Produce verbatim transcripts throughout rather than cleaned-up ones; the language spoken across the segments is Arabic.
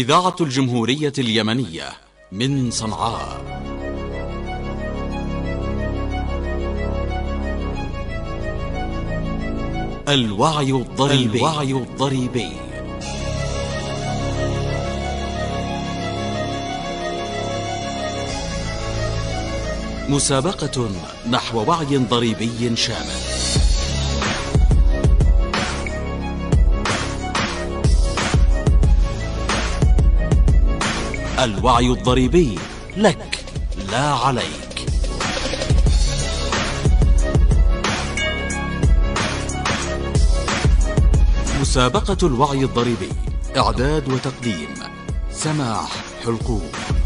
إذاعة الجمهورية اليمنية من صنعاء. الوعي الضريبي. الوعي الضريبي. مسابقة نحو وعي ضريبي شامل. الوعي الضريبي لك لا عليك. مسابقة الوعي الضريبي، إعداد وتقديم سماح حلقوم.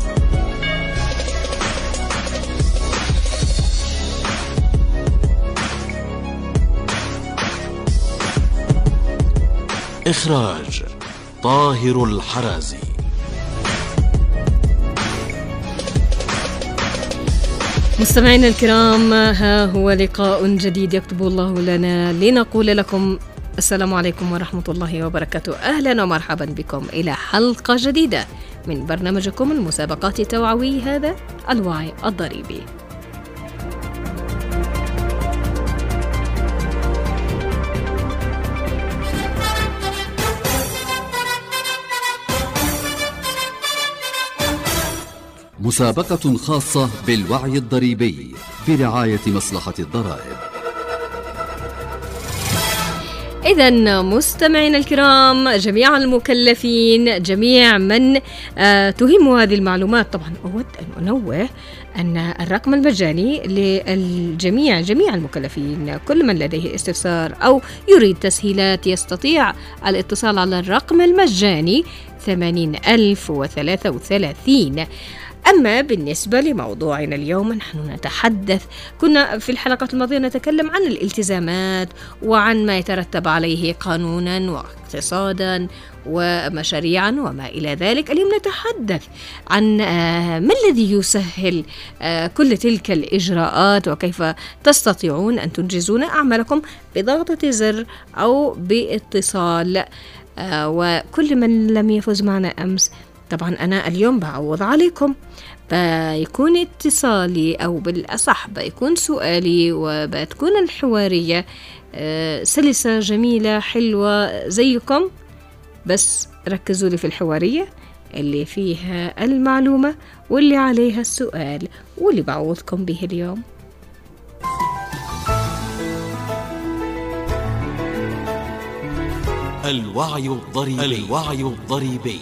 إخراج طاهر الحرازي. مستمعينا الكرام، ها هو لقاء جديد يكتب الله لنا لنقول لكم السلام عليكم ورحمة الله وبركاته. أهلا ومرحبا بكم إلى حلقة جديدة من برنامجكم المسابقات التوعوي، هذا الوعي الضريبي. مسابقة خاصة بالوعي الضريبي برعاية مصلحة الضرائب. إذن مستمعينا الكرام، جميع المكلفين، جميع من آه تهم هذه المعلومات، طبعا أود أن أنوه أن الرقم المجاني للجميع، جميع المكلفين، كل من لديه استفسار أو يريد تسهيلات يستطيع الاتصال على الرقم المجاني ثمانين ألف وثلاثة وثلاثين. أما بالنسبة لموضوعنا اليوم، نحن نتحدث، كنا في الحلقة الماضية نتكلم عن الالتزامات وعن ما يترتب عليه قانونا واقتصادا ومشاريعا وما إلى ذلك. اليوم نتحدث عن ما الذي يسهل كل تلك الإجراءات وكيف تستطيعون أن تنجزون أعمالكم بضغطة زر أو باتصال. وكل من لم يفز معنا أمس، طبعا أنا اليوم بعوض عليكم، بيكون اتصالي أو بالأصح بيكون سؤالي وبتكون الحوارية سلسة جميلة حلوة زيكم، بس ركزوا لي في الحوارية اللي فيها المعلومة واللي عليها السؤال واللي بعوضكم به اليوم. الوعي الضريبي. الوعي الضريبي.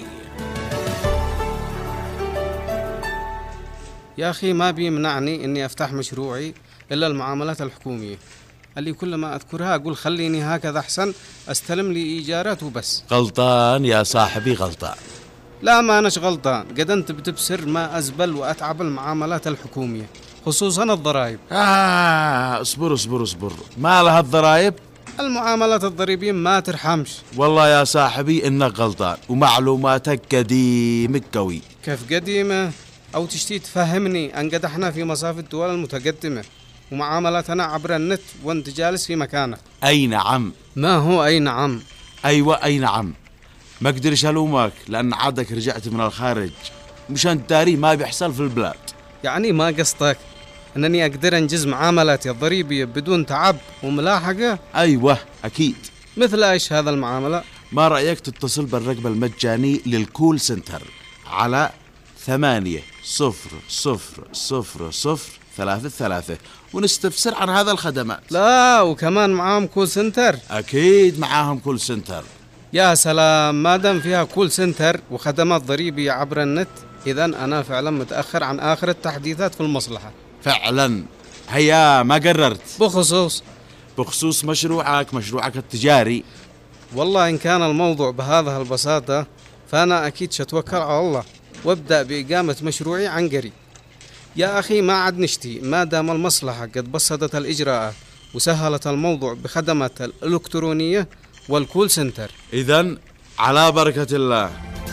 يا أخي ما بيمنعني إني أفتح مشروعي إلا المعاملات الحكومية اللي كل ما أذكرها أقول خليني هكذا أحسن، أستلم لي إيجارات وبس. غلطان يا صاحبي، غلطان. لا، ما أناش غلطان، قد أنت بتبصر ما أزبل وأتعب المعاملات الحكومية، خصوصا الضرائب. آه اصبر اصبر اصبر، ما لها الضرائب؟ المعاملات الضريبية ما ترحمش. والله يا صاحبي إنك غلطان ومعلوماتك قديمة قوي. كيف قديمة؟ أو تشتي تفهمني أن قد احنا في مصاف الدول المتقدمة ومعاملاتنا عبر النت وانت جالس في مكانك. أي نعم. ما هو أي نعم؟ أيوة أي نعم. ما أقدرش ألومك لأن عادك رجعت من الخارج، مشان التاريخ ما بيحصل في البلاد. يعني ما قصدك أنني أقدر أنجز معاملاتي الضريبية بدون تعب وملاحقة؟ أيوة أكيد. مثل إيش هذا المعاملة؟ ما رأيك تتصل بالرقم المجاني للكول سنتر على ثمانية صفر صفر صفر صفر ثلاثة ثلاثة ونستفسر عن هذا الخدمات. لا، وكمان معاهم كول سنتر؟ أكيد معاهم كول سنتر. يا سلام، ما دام فيها كول سنتر وخدمات ضريبية عبر النت، إذن أنا فعلا متأخر عن آخر التحديثات في المصلحة. فعلا. هيا ما قررت؟ بخصوص بخصوص مشروعك مشروعك التجاري. والله إن كان الموضوع بهذه البساطة فأنا أكيد شتوكل على الله وابدأ بإقامة مشروعي عن قريب. يا أخي ما عاد نشتي، ما دام المصلحة قد بسطت الإجراءات وسهلت الموضوع بخدمات الإلكترونية والكول سنتر. إذن على بركة الله.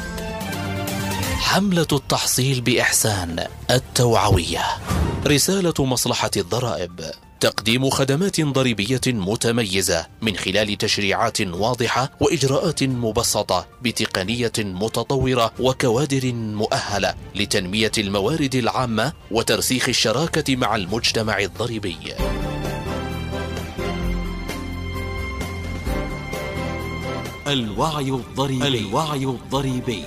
حملة التحصيل بإحسان التوعوية، رسالة مصلحة الضرائب تقديم خدمات ضريبية متميزة من خلال تشريعات واضحة وإجراءات مبسطة بتقنية متطورة وكوادر مؤهلة لتنمية الموارد العامة وترسيخ الشراكة مع المجتمع الضريبي. الوعي الضريبي. الوعي الضريبي.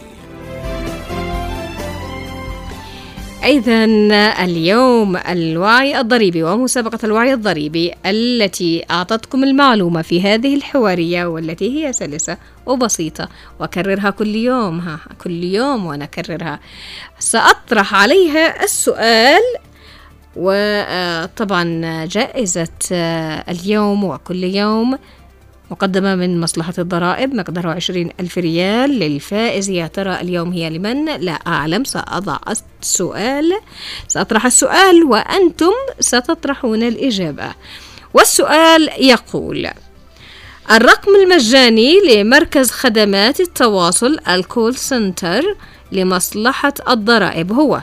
إذا اليوم الوعي الضريبي ومسابقة الوعي الضريبي التي أعطتكم المعلومة في هذه الحوارية والتي هي سلسة وبسيطة وأكررها كل يوم ها كل يوم وأنا أكررها. سأطرح عليها السؤال، وطبعا جائزة اليوم وكل يوم مقدمة من مصلحة الضرائب مقدارها عشرين ألف ريال للفائز. يا ترى اليوم هي لمن؟ لا أعلم. سأضع السؤال، سأطرح السؤال وأنتم ستطرحون الإجابة. والسؤال يقول: الرقم المجاني لمركز خدمات التواصل الكول سنتر لمصلحة الضرائب هو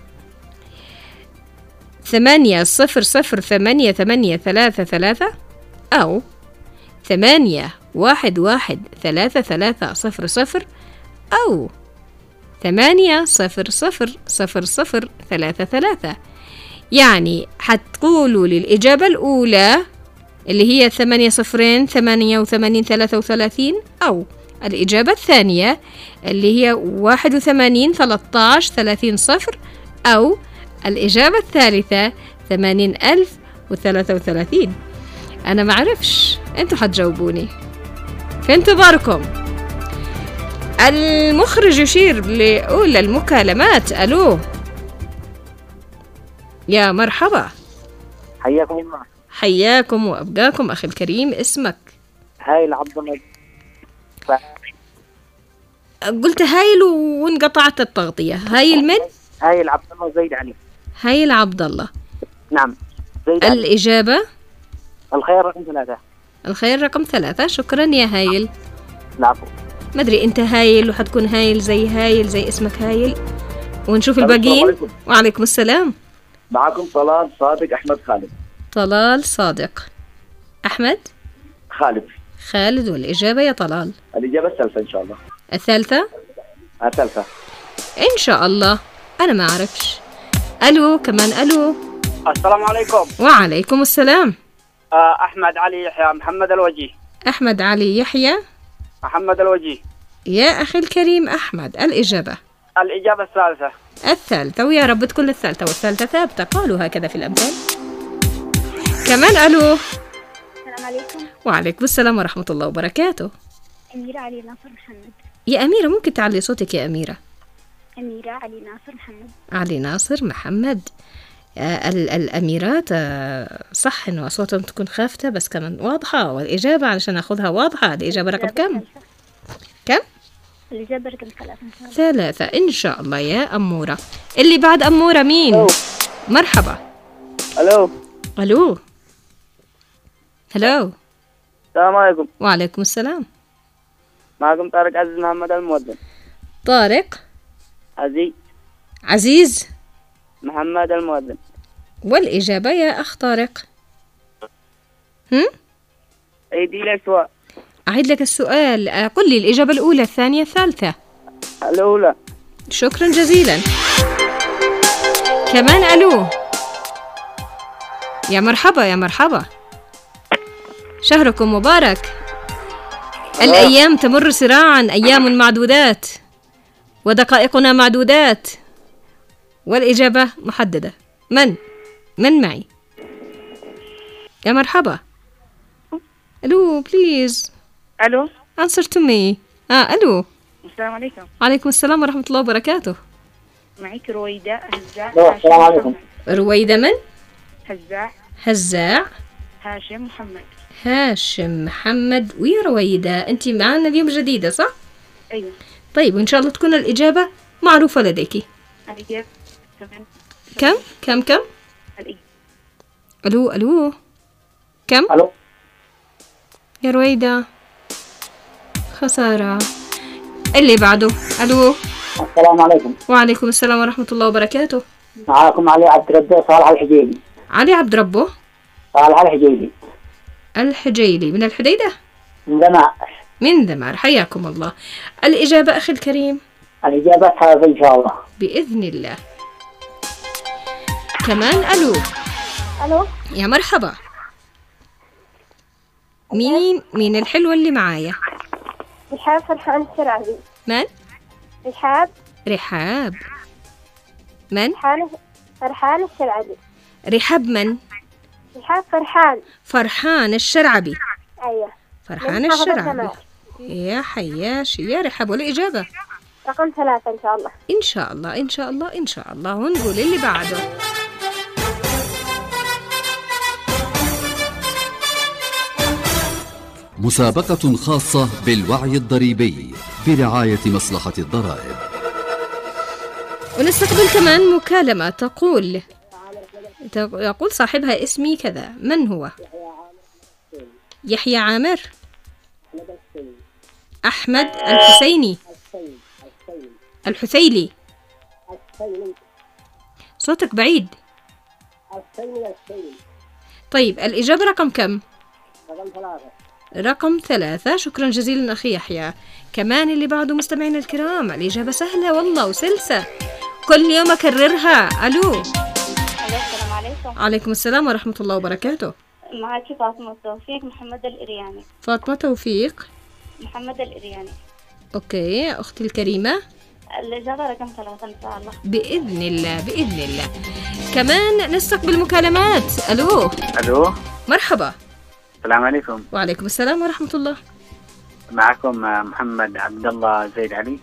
ثمانية صفر صفر ثمانية ثمانية ثلاثة ثلاثة أو ثمانية واحد واحد ثلاثة ثلاثة صفر صفر أو ثمانية صفر صفر صفر صفر ثلاثة ثلاثة. يعني حتقولوا للإجابة الأولى اللي هي ثمانية صفرين ثمانية وثمانين ثلاثة وثلاثين، أو الإجابة الثانية اللي هي واحد وثمانين ثلاثة عشر ثلاثين صفر، أو الإجابة الثالثة ثمانين ألف وثلاثة وثلاثين. أنا معرفش، أنتوا حتجاوبوني في انتظاركم. المخرج يشير لأولى المكالمات. ألو، يا مرحبا. حياكم الله. حياكم وأبقاكم أخي الكريم. اسمك؟ هايل عبد الله. ف... قلت هايل وانقطعت التغطية. هايل من؟ هايل عبد الله زيد علي. هايل عبد الله. نعم زيد علي. الإجابة؟ الخير رقم ثلاثة. الخير رقم ثلاثة. شكرا يا هايل. العفو. ما أدري أنت هايل وحتكون هايل زي هايل زي اسمك هايل ونشوف الباقيين. وعليكم السلام. معكم طلال صادق أحمد خالد. طلال صادق أحمد خالد. خالد. والإجابة يا طلال؟ الإجابة الثالثة إن شاء الله. الثالثة؟ الثالثة إن شاء الله. أنا ما أعرفش. ألو كمان. ألو. السلام عليكم. وعليكم السلام. أحمد علي يحيى محمد الوجيه. أحمد علي يحيى محمد الوجيه. يا أخي الكريم أحمد، الإجابة؟ الإجابة الثالثة. الثالثة، ويا رب تكون الثالثة والثالثة ثابتة، قالوا هكذا في الأمثال. كمان. ألو. السلام عليكم. وعليكم السلام ورحمة الله وبركاته. أميرة علي ناصر محمد. يا أميرة ممكن تعلي صوتك يا أميرة؟ أميرة علي ناصر محمد. علي ناصر محمد. آه الأميرات آه صح إنه أصواتهم تكون خافتة بس كمان واضحة، والإجابة علشان أخذها واضحة. الإجابة رقم كم؟ كم؟ الإجابة رقم ثلاثة إن شاء الله. ثلاثة إن شاء الله يا أمورة. اللي بعد أمورة مين؟ أوه. مرحبا. ألو. ألو. هلو. السلام عليكم. وعليكم السلام. معكم طارق عزيز محمد المؤذن. طارق عزيز عزيز محمد المؤذن. والإجابة يا أخ طارق؟ هم؟ أيدي لك سؤال. أعيد لك السؤال. قل لي الإجابة الأولى الثانية الثالثة. الأولى. شكرا جزيلا. كمان. ألو. يا مرحبا يا مرحبا. شهركم مبارك. الأيام تمر سراعا، أيام معدودات ودقائقنا معدودات، والإجابة محددة. من؟ من معي؟ يا مرحبا. ألو بليز. ألو. answer to me. آه ألو. السلام عليكم. عليكم السلام ورحمة الله وبركاته. معك رويدة هزاع. السلام عليكم. رويدة من؟ هزاع. هزاع. هاشم محمد. هاشم محمد. ويا رويدة أنت معنا اليوم جديدة صح؟ أيوة. طيب وإن شاء الله تكون الإجابة معروفة لديك. الإجابة كم؟ كم كم؟ الإجابة. ألو ألو. كم؟ ألو. يا رويدة خسارة. اللي بعده. ألو. السلام عليكم. وعليكم السلام ورحمة الله وبركاته. معكم علي عبد ربه صالح الحجيبي. علي عبد ربه. صالح الحجيلي. الحجيلي من الحديدة؟ من دماء. من دمار، حياكم الله. الإجابة أخي الكريم؟ الإجابة هذا إن شاء الله. بإذن الله. كمان ألو. ألو. يا مرحبا. مين مين الحلوة اللي معايا؟ رحاب فرحان الشرعبي. من؟ رحاب. رحاب. من؟ فرحان فرحان الشرعبي. رحاب من؟ رحاب فرحان. فرحان الشرعبي. أيوة. فرحان الشرعبي. يا حياش يا رحاب. والإجابة؟ رقم ثلاثة إن شاء الله. إن شاء الله إن شاء الله إن شاء الله. ونقول اللي بعده. مسابقة خاصة بالوعي الضريبي برعاية مصلحة الضرائب. ونستقبل كمان مكالمة تقول يقول صاحبها اسمي كذا، من هو؟ يحيى عامر. أحمد الحسيني. الحسيلي. صوتك بعيد. طيب الإجابة رقم كم؟ رقم ثلاثة. رقم ثلاثة. شكرا جزيلا أخي يحيى. كمان اللي بعده مستمعينا الكرام، الإجابة سهلة والله وسلسة، كل يوم أكررها. ألو. السلام عليكم. عليكم السلام ورحمة الله وبركاته. معك فاطمة توفيق محمد الإرياني. فاطمة توفيق محمد الإرياني. أوكي أختي الكريمة. الإجابة رقم ثلاثة إن شاء الله. بإذن الله بإذن الله. كمان نستقبل مكالمات. ألو. ألو. مرحبا. السلام عليكم. وعليكم السلام ورحمة الله. معكم محمد عبد الله زيد علي.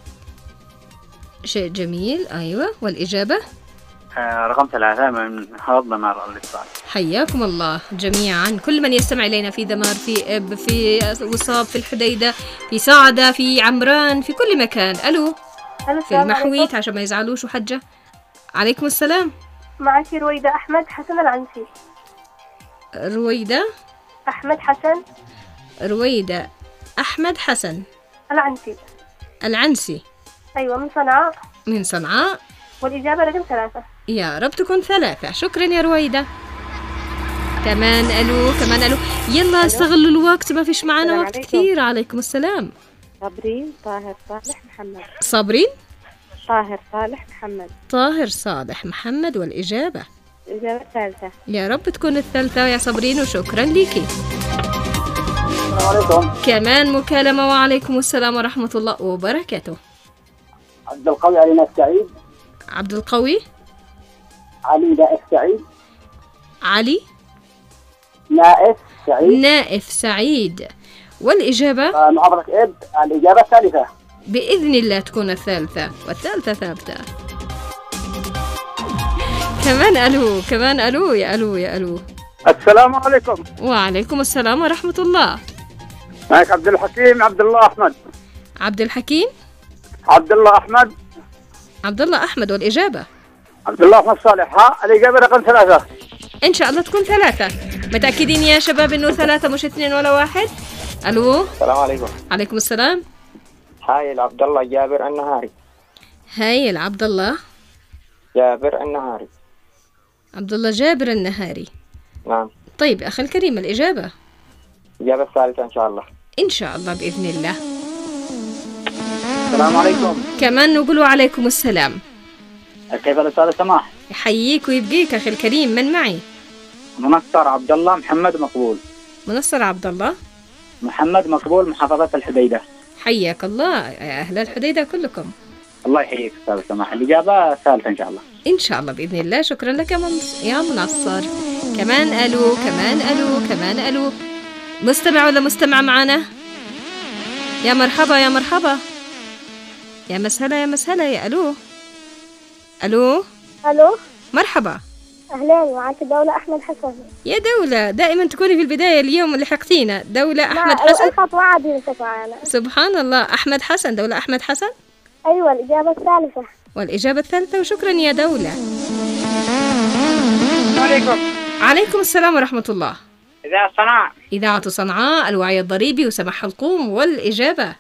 شيء جميل. أيوة. والإجابة؟ آه رقم ثلاثة من هض دمار الاتصال. حياكم الله جميعا، كل من يستمع إلينا في دمار، في إب، في وصاب، في الحديدة، في صعدة، في عمران، في كل مكان. ألو. في المحويت عشان ما يزعلوش وحجة. عليكم السلام. معك رويدة أحمد حسن العنسي. رويدة أحمد حسن. رويدة أحمد حسن العنسي. العنسي. أيوة من صنعاء. من صنعاء. والإجابة رقم ثلاثة. يا رب تكون ثلاثة. شكرا يا رويدة. كمان ألو. كمان ألو. يلا استغلوا الوقت، ما فيش معنا وقت عليكم. كثير. عليكم السلام. صابرين طاهر صالح محمد. صابرين طاهر صالح محمد. طاهر صالح محمد. والإجابة؟ الإجابة الثالثة. يا رب تكون الثالثة يا صابرين، وشكرا ليكي. السلام عليكم. كمان مكالمة. وعليكم السلام ورحمة الله وبركاته. عبد القوي علي ناف سعيد. عبد القوي علي نائف سعيد. علي نائف سعيد. نائف سعيد. والإجابة؟ آه محافظة إب. الإجابة الثالثة. بإذن الله تكون الثالثة، والثالثة ثابتة. كمان ألو. كمان ألو. يا ألو يا ألو. السلام عليكم. وعليكم السلام ورحمة الله. معك عبد الحكيم عبد الله أحمد. عبد الحكيم عبد الله أحمد. عبد الله أحمد. والإجابة؟ عبد الله أحمد صالح. ها الإجابة رقم ثلاثة. إن شاء الله تكون ثلاثة. متأكدين يا شباب إنه ثلاثة مش اثنين ولا واحد؟ ألو. السلام عليكم. عليكم السلام. هاي عبد الله جابر النهاري. هاي عبد الله جابر النهاري. عبد الله جابر النهاري. نعم. طيب أخي الكريم، الإجابة؟ الإجابة الثالثة إن شاء الله. إن شاء الله بإذن الله. السلام عليكم. كمان نقول عليكم السلام. كيف الأستاذ سماح؟ يحييك ويبقيك أخي الكريم. من معي؟ منصر عبد الله محمد مقبول. منصر عبد الله محمد مقبول، محافظة الحديدة. حياك الله يا أهل الحديدة كلكم. الله يحييك أستاذ سماح. الإجابة الثالثة إن شاء الله. إن شاء الله بإذن الله. شكرا لك يا منص... يا منصر. كمان ألو. كمان ألو. كمان ألو. مستمع ولا مستمع معنا؟ يا مرحبا يا مرحبا. يا مسهلا يا مسهلا. يا ألو. ألو. ألو. مرحبا. أهلين. معك دولة أحمد حسن. يا دولة، دائما تكوني في البداية. اليوم اللي حقتينا دولة أحمد حسن. الخطوة عادي معنا. سبحان الله. أحمد حسن. دولة أحمد حسن. أيوة الإجابة الثالثة. والإجابة الثالثة. وشكرا يا دولة. السلام عليكم. عليكم السلام ورحمة الله. إذاعة صنعاء. إذاعة صنعاء، الوعي الضريبي وسماح حلقوم. والإجابة؟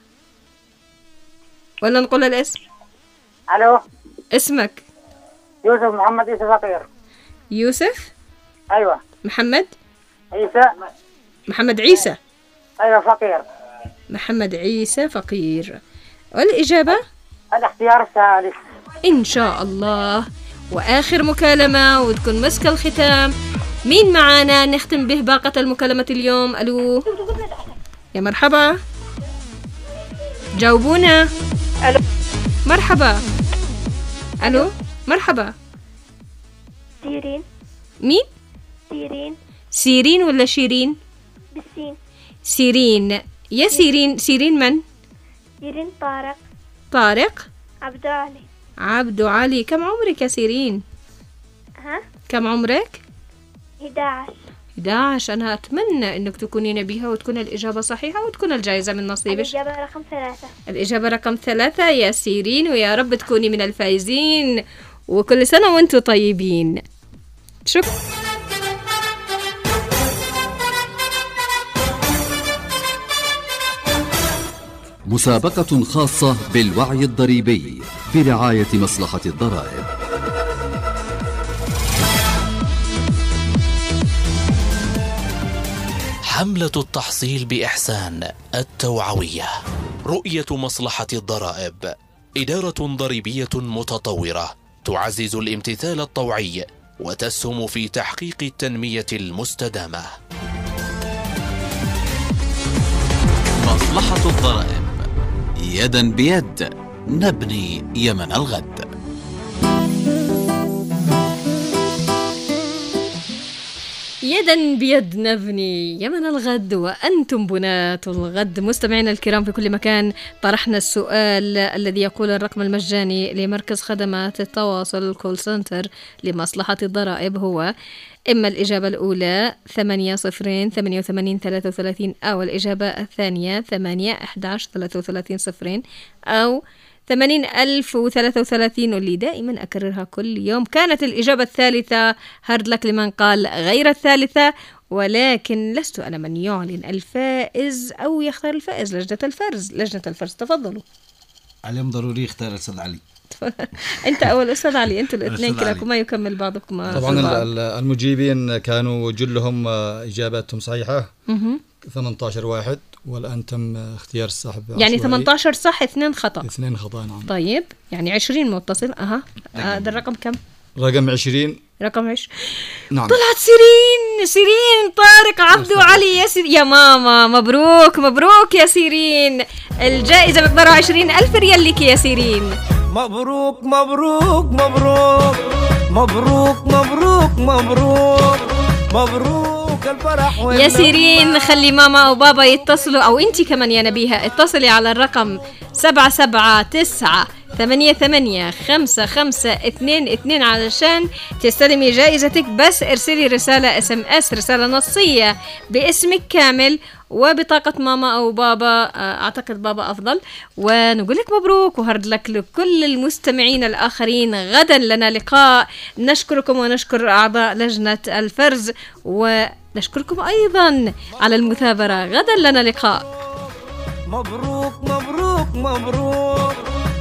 ولا نقول الاسم؟ ألو. اسمك؟ يوسف محمد يوسف فقير. يوسف أيوة. محمد عيسى. محمد عيسى. أيوة فقير. محمد عيسى فقير. والإجابة؟ الاختيار الثالث إن شاء الله. وآخر مكالمة وتكون مسك الختام. مين معانا نختم به باقة المكالمة اليوم؟ ألو يا مرحبا، جاوبونا. ألو مرحبا. ألو مرحبا. سيرين. مين؟ سيرين. سيرين ولا شيرين؟ بالسين. سيرين. يا سيرين. سيرين من؟ سيرين طارق. طارق. عبد علي. عبد علي. كم عمرك يا سيرين؟ ها؟ كم عمرك؟ إحدى عشر. إحدى عشر. أنا أتمنى أنك تكونين بها وتكون الإجابة صحيحة وتكون الجائزة من نصيبك. الإجابة رقم ثلاثة. الإجابة رقم ثلاثة يا سيرين، ويا رب تكوني من الفائزين، وكل سنة وانتم طيبين. شكرا. مسابقة خاصة بالوعي الضريبي برعاية مصلحة الضرائب. حملة التحصيل بإحسان التوعوية. رؤية مصلحة الضرائب. إدارة ضريبية متطورة تعزز الامتثال الطوعي وتسهم في تحقيق التنمية المستدامة. مصلحة الضرائب، يدا بيد نبني يمن الغد. يدا بيد نبني يمن الغد وأنتم بنات الغد. مستمعينا الكرام في كل مكان، طرحنا السؤال الذي يقول الرقم المجاني لمركز خدمات التواصل كول سنتر لمصلحة الضرائب هو إما الإجابة الأولى ثمانية صفرين ثمانية وثمانين ثلاثة وثلاثين، أو الإجابة الثانية ثمانية أحد عشر ثلاثة وثلاثين صفرين، أو ثمانين ألف وثلاثة وثلاثين، واللي دائما أكررها كل يوم. كانت الإجابة الثالثة، هارد لك لمن قال غير الثالثة، ولكن لست أنا من يعلن الفائز أو يختار الفائز. لجنة الفرز لجنة الفرز تفضلوا. اليوم ضروري يختار الأستاذ علي. أنت أول أستاذ علي، أنتوا الاثنين كلاكم ما يكمل بعضكم. طبعا المجيبين كانوا جلهم إجاباتهم صحيحة، ثمانية عشر واحد، والآن تم اختيار السحب. يعني ثمانية عشر صح، اثنين خطأ. اثنين خطأ نعم. طيب يعني عشرين متصل. أها هذا آه الرقم كم؟ رقم عشرين. رقم عش نعم. طلعت سيرين. سيرين طارق عبد علي. يا سير... يا ماما مبروك مبروك يا سيرين. الجائزة مقدارها عشرين ألف ريال لك يا سيرين. مبروك مبروك مبروك مبروك مبروك مبروك مبروك الفرح. يا سيرين خلي ماما أو بابا يتصلوا، أو أنتي كمان يا نبيها اتصلي على الرقم سبعة سبعة تسعة ثمانية ثمانية خمسة خمسة اثنين اثنين علشان تستلمي جائزتك. بس ارسلي رسالة اس ام اس، رسالة نصية باسمك كامل وبطاقة ماما أو بابا، أعتقد بابا أفضل، ونقول لك مبروك وهرد لك لكل المستمعين الآخرين. غدا لنا لقاء. نشكركم ونشكر أعضاء لجنة الفرز، ونشكركم أيضا على المثابرة. غدا لنا لقاء. مبروك مبروك مبروك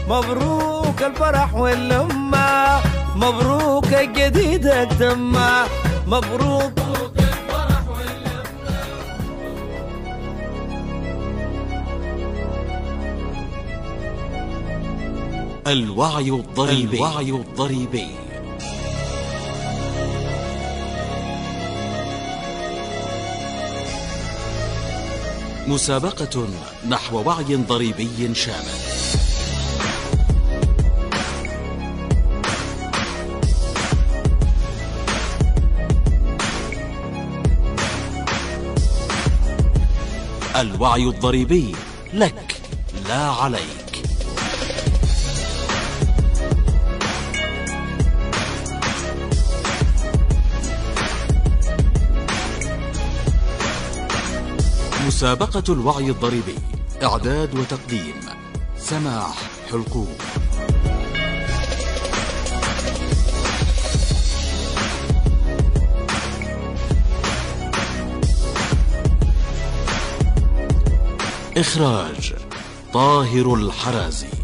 مبروك الفرح واللمة، مبروك الجديد التمة، مبروك الفرح واللمة. الوعي الضريبي. الوعي الضريبي. مسابقة نحو وعي ضريبي شامل. الوعي الضريبي لك لا عليك. مسابقة الوعي الضريبي، إعداد وتقديم سماح حلقوم. إخراج طاهر الحرازي.